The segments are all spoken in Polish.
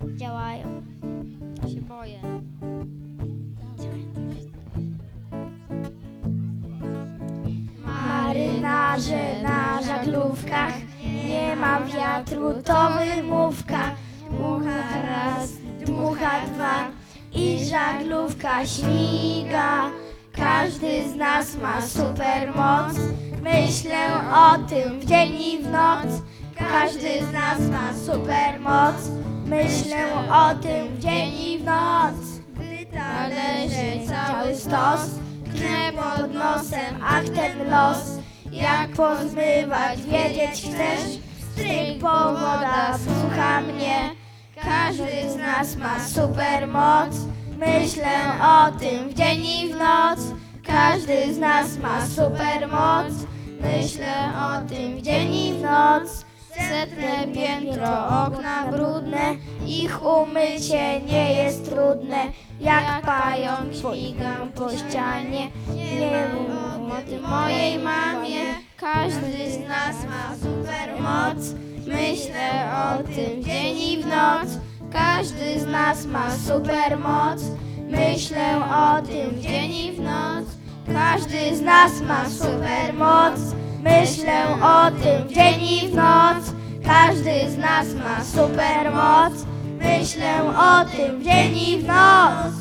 działają. Ja się boję. Marynarze na żaglówkach, nie ma wiatru, to wymówka. Dmucha raz, dmucha dwa i żaglówka śmiga. Każdy z nas ma supermoc, myślę o tym w dzień i w noc. Każdy z nas ma supermoc, myślę o tym w dzień i w noc. Gdy talerze cały stos, knę pod nosem, ach ten los. Jak pozmywać, wiedzieć chcesz? Stryk powoda, słucha mnie. Każdy z nas ma supermoc, myślę o tym w dzień i w noc. Każdy z nas ma supermoc, myślę o tym w dzień i w noc. Setne piętro, okna brudne, ich umycie nie jest trudne. Jak pająk śmigam po ścianie, nie mów o tym mojej mamie. Każdy z nas ma supermoc, myślę o tym dzień i w noc. Każdy z nas ma supermoc, myślę o tym dzień i w noc. Każdy z nas ma supermoc, myślę o tym w dzień i w noc. Każdy z nas ma supermoc, myślę o tym w dzień i w noc.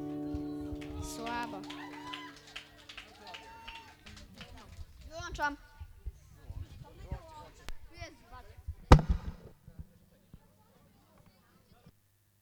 Słabo. Wyłączam.